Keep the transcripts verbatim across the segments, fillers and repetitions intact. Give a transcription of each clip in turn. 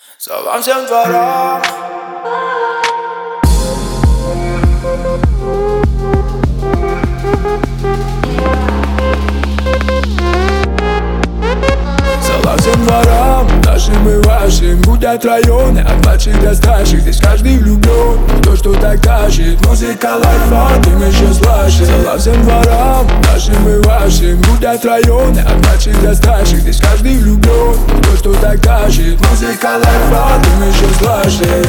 Салам всем дворам. Салам всем дворам, нашим и вашим. Гудят районы, от младших до старших. Здесь каждый влюблен в то, что так тащит. Музыка лайфа, дым еще слаще. Салам всем дворам, нашим и вашим. Гудят районы, от младших до старших. Здесь каждый влюблен в то, что так тащит. Музыка лайфа, дым еще слаще.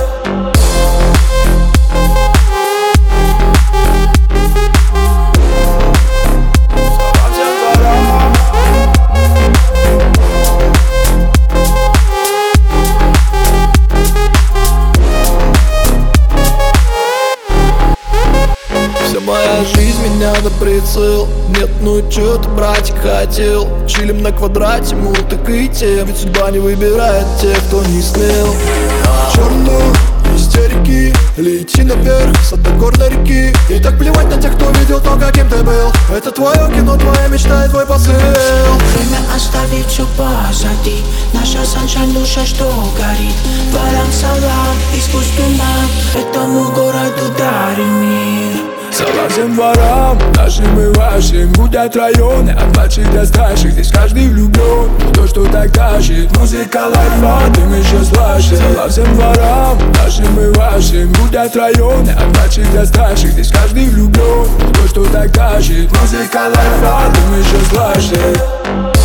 Моя жизнь меня на прицел. Нет, ну чё ты, братик, хотел? Чилим на квадрате, мультик и тем. Ведь судьба не выбирает тех, кто не смел. Чёрну истерики, лети наверх, с одногорной реки. И так плевать на тех, кто видел то, каким ты был. Это твое кино, твоя мечта и твой посыл. Время оставить все позади. Наша саншайн, душа, что горит. Дворам салам, и сквозь туман этому городу дарим мир. Салам всем дворам, нашим и вашим. Гудят районы, от младших до старших. Здесь каждый влюблен в то, что так тащит. Музыка лайфа, дым еще слаще. Салам всем дворам, нашим и вашим. Гудят районы, от младших до старших. Здесь каждый влюблен в то, что так тащит. Музыка лайфа, дым еще слаще.